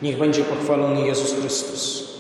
Niech będzie pochwalony Jezus Chrystus.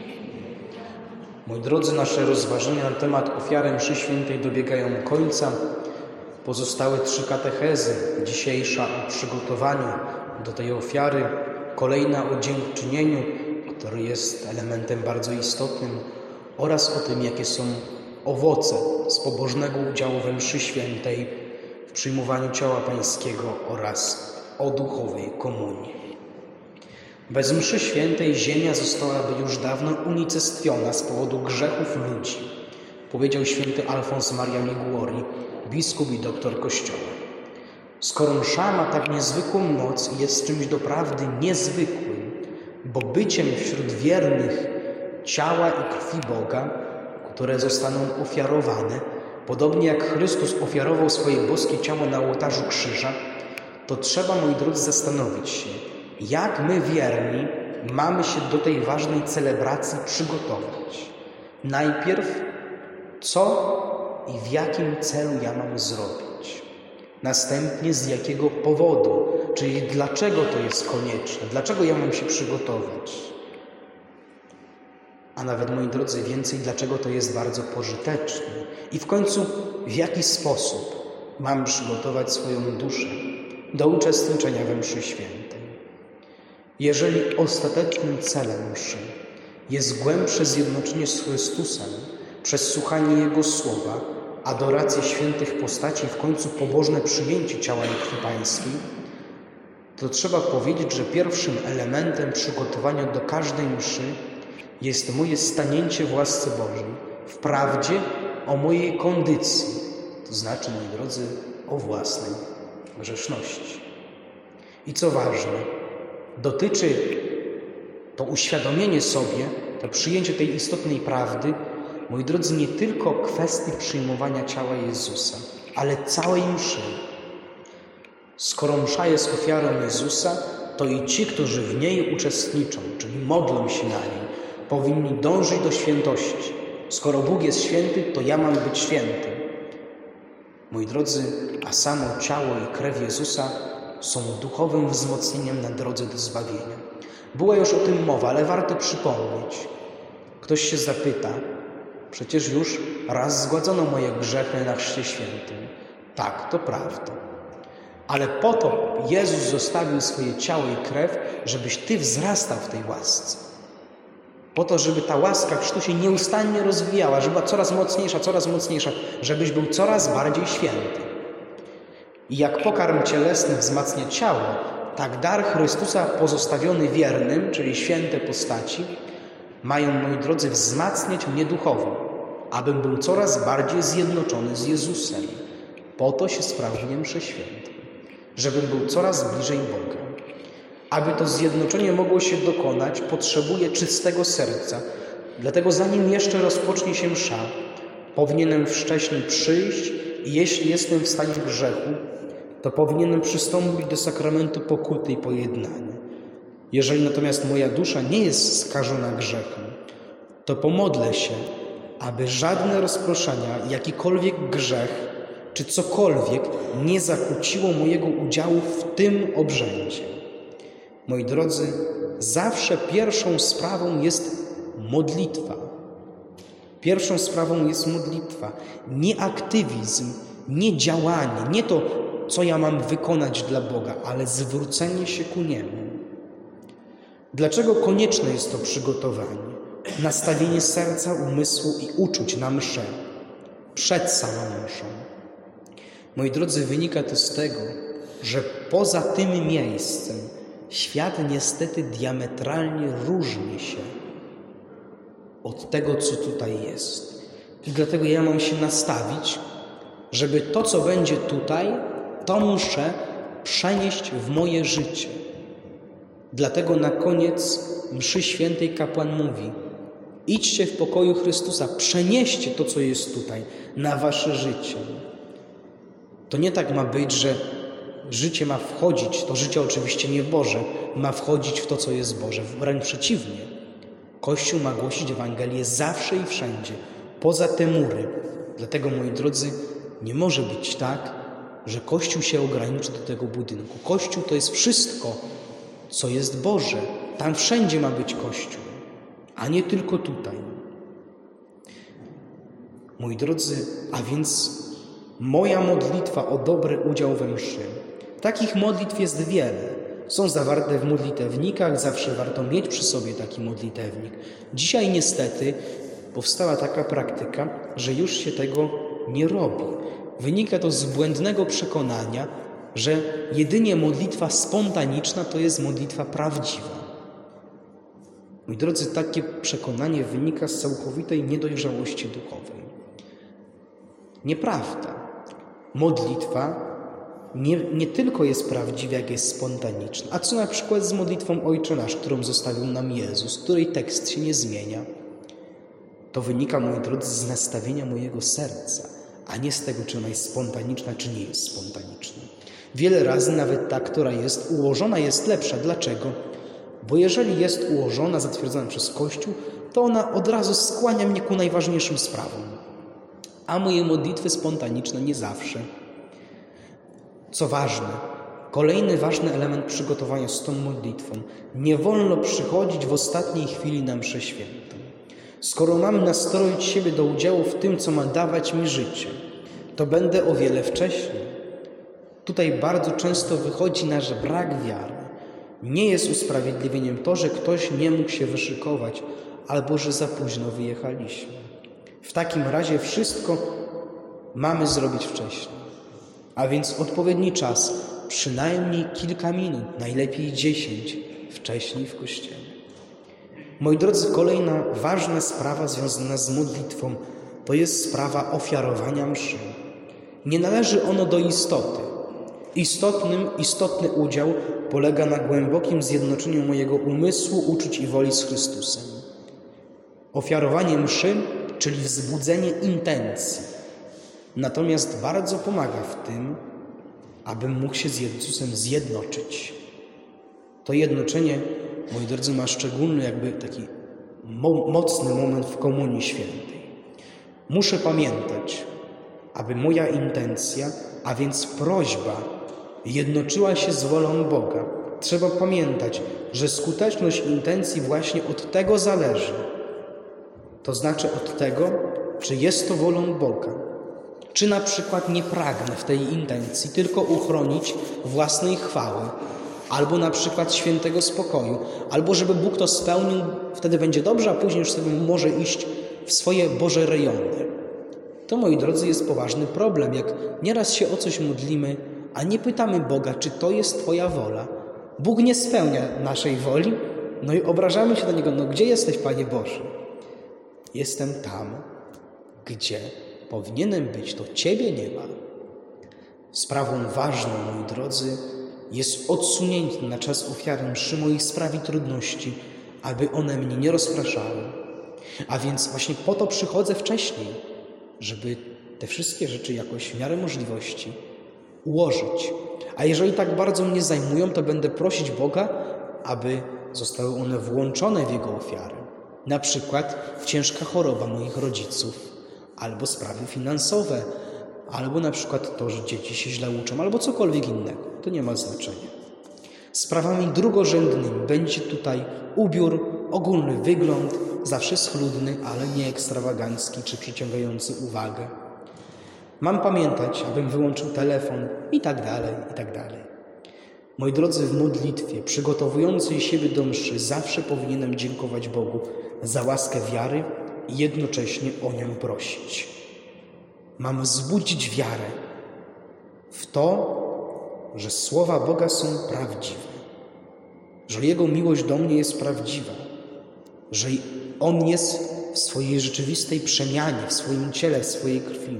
Moi drodzy, nasze rozważania na temat ofiary mszy świętej dobiegają końca. Pozostałe 3 katechezy. Dzisiejsza o przygotowaniu do tej ofiary, kolejna o dziękczynieniu, który jest elementem bardzo istotnym, oraz o tym, jakie są owoce z pobożnego udziału we mszy świętej, w przyjmowaniu ciała Pańskiego oraz o duchowej komunii. Bez mszy świętej ziemia zostałaby już dawno unicestwiona z powodu grzechów ludzi, powiedział święty Alfons Maria Liguori, biskup i doktor Kościoła. Skoro msza ma tak niezwykłą moc i jest czymś doprawdy niezwykłym, bo byciem wśród wiernych ciała i krwi Boga, które zostaną ofiarowane, podobnie jak Chrystus ofiarował swoje boskie ciało na ołtarzu krzyża, to trzeba, moi drodzy, zastanowić się, jak my wierni mamy się do tej ważnej celebracji przygotować. Najpierw, co i w jakim celu ja mam zrobić. Następnie, z jakiego powodu, czyli dlaczego to jest konieczne, dlaczego ja mam się przygotować. A nawet, moi drodzy, więcej, dlaczego to jest bardzo pożyteczne. I w końcu, w jaki sposób mam przygotować swoją duszę do uczestniczenia we mszy świętej. Jeżeli ostatecznym celem mszy jest głębsze zjednoczenie z Chrystusem przez słuchanie Jego słowa, adorację świętych postaci i w końcu pobożne przyjęcie ciała i krwi Pańskiej, to trzeba powiedzieć, że pierwszym elementem przygotowania do każdej mszy jest moje stanięcie w łasce Bożej, w prawdzie o mojej kondycji, to znaczy, moi drodzy, o własnej grzeszności. I co ważne, dotyczy to uświadomienie sobie, to przyjęcie tej istotnej prawdy, moi drodzy, nie tylko kwestii przyjmowania ciała Jezusa, ale całej mszy. Skoro msza jest ofiarą Jezusa, to i ci, którzy w niej uczestniczą, czyli modlą się na niej, powinni dążyć do świętości. Skoro Bóg jest święty, to ja mam być święty. Moi drodzy, a samo ciało i krew Jezusa są duchowym wzmocnieniem na drodze do zbawienia. Była już o tym mowa, ale warto przypomnieć. Ktoś się zapyta, przecież już raz zgładzono moje grzechy na chrzcie świętym. Tak, to prawda. Ale po to Jezus zostawił swoje ciało i krew, żebyś Ty wzrastał w tej łasce. Po to, żeby ta łaska chrztu się nieustannie rozwijała, żeby była coraz mocniejsza, żebyś był coraz bardziej święty. I jak pokarm cielesny wzmacnia ciało, tak dar Chrystusa pozostawiony wiernym, czyli święte postaci, mają, moi drodzy, wzmacniać mnie duchowo, abym był coraz bardziej zjednoczony z Jezusem. Po to się sprawuje mszę świętą, żebym był coraz bliżej Boga. Aby to zjednoczenie mogło się dokonać, potrzebuję czystego serca. Dlatego zanim jeszcze rozpocznie się msza, powinienem wcześniej przyjść i jeśli jestem w stanie grzechu, to powinienem przystąpić do sakramentu pokuty i pojednania. Jeżeli natomiast moja dusza nie jest skażona grzechem, to pomodlę się, aby żadne rozproszenia, jakikolwiek grzech czy cokolwiek nie zakłóciło mojego udziału w tym obrzędzie. Moi drodzy, zawsze pierwszą sprawą jest modlitwa. Pierwszą sprawą jest modlitwa. Nie aktywizm, nie działanie, nie to, co ja mam wykonać dla Boga, ale zwrócenie się ku Niemu. Dlaczego konieczne jest to przygotowanie? Nastawienie serca, umysłu i uczuć na mszę, przed samą mszą. Moi drodzy, wynika to z tego, że poza tym miejscem świat niestety diametralnie różni się od tego, co tutaj jest. I dlatego ja mam się nastawić, żeby to, co będzie tutaj, to muszę przenieść w moje życie. Dlatego na koniec mszy świętej kapłan mówi: idźcie w pokoju Chrystusa, przenieście to, co jest tutaj, na wasze życie. To nie tak ma być, że życie ma wchodzić, to życie oczywiście nie Boże, ma wchodzić w to, co jest Boże. Wręcz przeciwnie. Kościół ma głosić Ewangelię zawsze i wszędzie, poza te mury. Dlatego, moi drodzy, nie może być tak, że Kościół się ograniczy do tego budynku. Kościół to jest wszystko, co jest Boże. Tam wszędzie ma być Kościół, a nie tylko tutaj. Moi drodzy, a więc moja modlitwa o dobry udział we mszy. Takich modlitw jest wiele. Są zawarte w modlitewnikach, zawsze warto mieć przy sobie taki modlitewnik. Dzisiaj niestety powstała taka praktyka, że już się tego nie robi. Wynika to z błędnego przekonania, że jedynie modlitwa spontaniczna to jest modlitwa prawdziwa. Moi drodzy, takie przekonanie wynika z całkowitej niedojrzałości duchowej. Nieprawda. Modlitwa nie tylko jest prawdziwa, jak jest spontaniczna. A co na przykład z modlitwą Ojcze Nasz, którą zostawił nam Jezus, której tekst się nie zmienia? To wynika, moi drodzy, z nastawienia mojego serca, a nie z tego, czy ona jest spontaniczna, czy nie jest spontaniczna. Wiele razy nawet ta, która jest ułożona, jest lepsza. Dlaczego? Bo jeżeli jest ułożona, zatwierdzona przez Kościół, to ona od razu skłania mnie ku najważniejszym sprawom. A moje modlitwy spontaniczne nie zawsze. Co ważne, kolejny ważny element przygotowania z tą modlitwą. Nie wolno przychodzić w ostatniej chwili na mszę świętą. Skoro mam nastroić siebie do udziału w tym, co ma dawać mi życie, to będę o wiele wcześniej. Tutaj bardzo często wychodzi nasz brak wiary. Nie jest usprawiedliwieniem to, że ktoś nie mógł się wyszykować albo że za późno wyjechaliśmy. W takim razie wszystko mamy zrobić wcześniej. A więc odpowiedni czas, przynajmniej kilka minut, najlepiej 10, wcześniej w kościele. Moi drodzy, kolejna ważna sprawa związana z modlitwą to jest sprawa ofiarowania mszy. Nie należy ono do istoty. Istotny udział polega na głębokim zjednoczeniu mojego umysłu, uczuć i woli z Chrystusem. Ofiarowanie mszy, czyli wzbudzenie intencji. Natomiast bardzo pomaga w tym, abym mógł się z Jezusem zjednoczyć. To jednoczenie, moi drodzy, ma szczególny taki mocny moment w Komunii Świętej. Muszę pamiętać, aby moja intencja, a więc prośba, jednoczyła się z wolą Boga. Trzeba pamiętać, że skuteczność intencji właśnie od tego zależy. To znaczy od tego, czy jest to wolą Boga. Czy na przykład nie pragnę w tej intencji tylko uchronić własnej chwały, albo na przykład świętego spokoju, albo żeby Bóg to spełnił, wtedy będzie dobrze, a później już sobie może iść w swoje Boże rejony. To, moi drodzy, jest poważny problem, jak nieraz się o coś modlimy, a nie pytamy Boga, czy to jest Twoja wola. Bóg nie spełnia naszej woli, no i obrażamy się do Niego, no gdzie jesteś, Panie Boże? Jestem tam, gdzie powinienem być, to Ciebie nie ma. Sprawą ważną, moi drodzy, jest odsunięcie na czas ofiary mszy moich spraw i trudności, aby one mnie nie rozpraszały. A więc właśnie po to przychodzę wcześniej, żeby te wszystkie rzeczy jakoś w miarę możliwości ułożyć. A jeżeli tak bardzo mnie zajmują, to będę prosić Boga, aby zostały one włączone w Jego ofiarę. Na przykład ciężka choroba moich rodziców, albo sprawy finansowe, albo na przykład to, że dzieci się źle uczą, albo cokolwiek innego. To nie ma znaczenia. Sprawami drugorzędnymi będzie tutaj ubiór, ogólny wygląd, zawsze schludny, ale nie ekstrawagancki czy przyciągający uwagę. Mam pamiętać, abym wyłączył telefon i tak dalej, i tak dalej. Moi drodzy, w modlitwie przygotowującej siebie do mszy zawsze powinienem dziękować Bogu za łaskę wiary i jednocześnie o nią prosić. Mam wzbudzić wiarę w to, że słowa Boga są prawdziwe, że Jego miłość do mnie jest prawdziwa, że On jest w swojej rzeczywistej przemianie, w swoim ciele, w swojej krwi.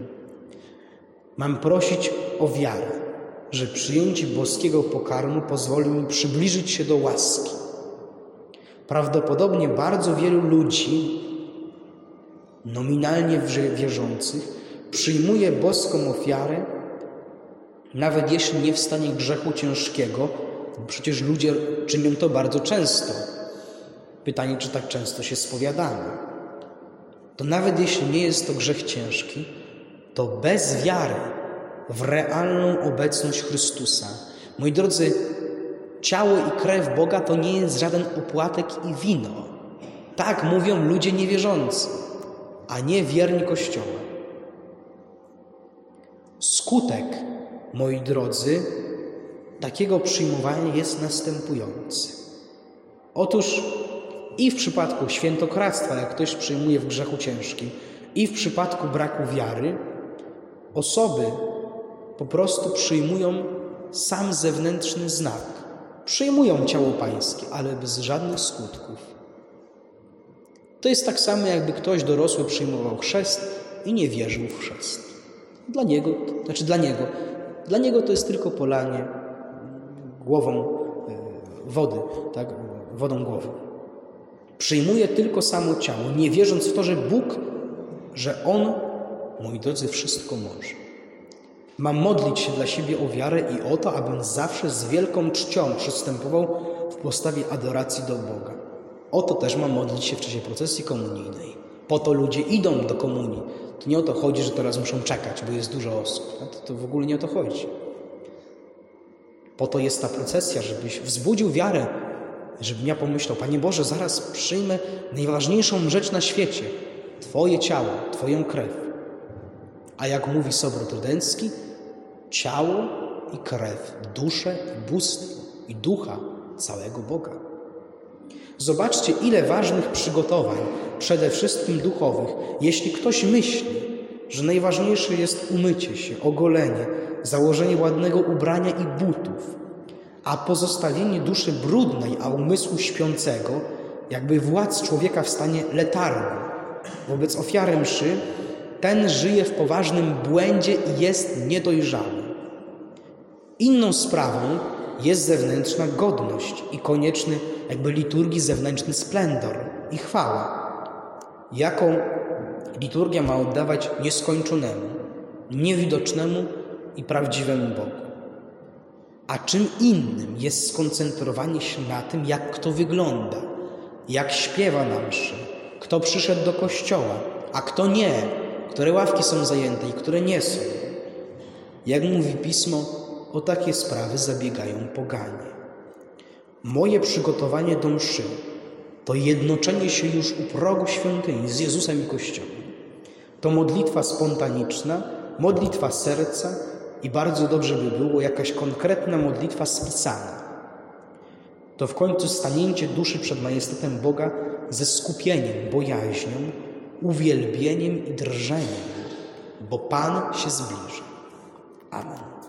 Mam prosić o wiarę, że przyjęcie boskiego pokarmu pozwoli mi przybliżyć się do łaski. Prawdopodobnie bardzo wielu ludzi nominalnie wierzących przyjmuje boską ofiarę, nawet jeśli nie w stanie grzechu ciężkiego, bo przecież ludzie czynią to bardzo często. Pytanie, czy tak często się spowiadamy. To nawet jeśli nie jest to grzech ciężki, to bez wiary w realną obecność Chrystusa. Moi drodzy, ciało i krew Boga to nie jest żaden opłatek i wino. Tak mówią ludzie niewierzący, a nie wierni Kościoła. Skutek, moi drodzy, takiego przyjmowania jest następujący. Otóż i w przypadku świętokradztwa, jak ktoś przyjmuje w grzechu ciężkim, i w przypadku braku wiary, osoby po prostu przyjmują sam zewnętrzny znak. Przyjmują ciało Pańskie, ale bez żadnych skutków. To jest tak samo, jakby ktoś dorosły przyjmował chrzest i nie wierzył w chrzest. Dla niego to jest tylko polanie głową wody, tak? Wodą głową. Przyjmuje tylko samo ciało, nie wierząc w to, że On, moi drodzy, wszystko może. Mam modlić się dla siebie o wiarę i o to, abym zawsze z wielką czcią przystępował w postawie adoracji do Boga. O to też mam modlić się w czasie procesji komunijnej. Po to ludzie idą do komunii. To nie o to chodzi, że teraz muszą czekać, bo jest dużo osób. To w ogóle nie o to chodzi. Po to jest ta procesja, żebyś wzbudził wiarę, żebym ja pomyślał, Panie Boże, zaraz przyjmę najważniejszą rzecz na świecie. Twoje ciało, Twoją krew. A jak mówi Sobór Trydencki, ciało i krew, duszę i bóstwo i ducha całego Boga. Zobaczcie, ile ważnych przygotowań, przede wszystkim duchowych, jeśli ktoś myśli, że najważniejsze jest umycie się, ogolenie, założenie ładnego ubrania i butów, a pozostawienie duszy brudnej, a umysłu śpiącego, jakby władz człowieka w stanie letargu. Wobec ofiary mszy ten żyje w poważnym błędzie i jest niedojrzały. Inną sprawą jest zewnętrzna godność i konieczny jakby liturgii zewnętrzny splendor i chwała, jaką liturgia ma oddawać nieskończonemu, niewidocznemu i prawdziwemu Bogu. A czym innym jest skoncentrowanie się na tym, jak kto wygląda, jak śpiewa na mszy, kto przyszedł do kościoła, a kto nie, które ławki są zajęte i które nie są. Jak mówi Pismo, o takie sprawy zabiegają poganie. Moje przygotowanie do mszy to jednoczenie się już u progu świątyni z Jezusem i Kościołem. To modlitwa spontaniczna, modlitwa serca i bardzo dobrze by było jakaś konkretna modlitwa spisana. To w końcu stanięcie duszy przed majestatem Boga ze skupieniem, bojaźnią, uwielbieniem i drżeniem, bo Pan się zbliża. Amen.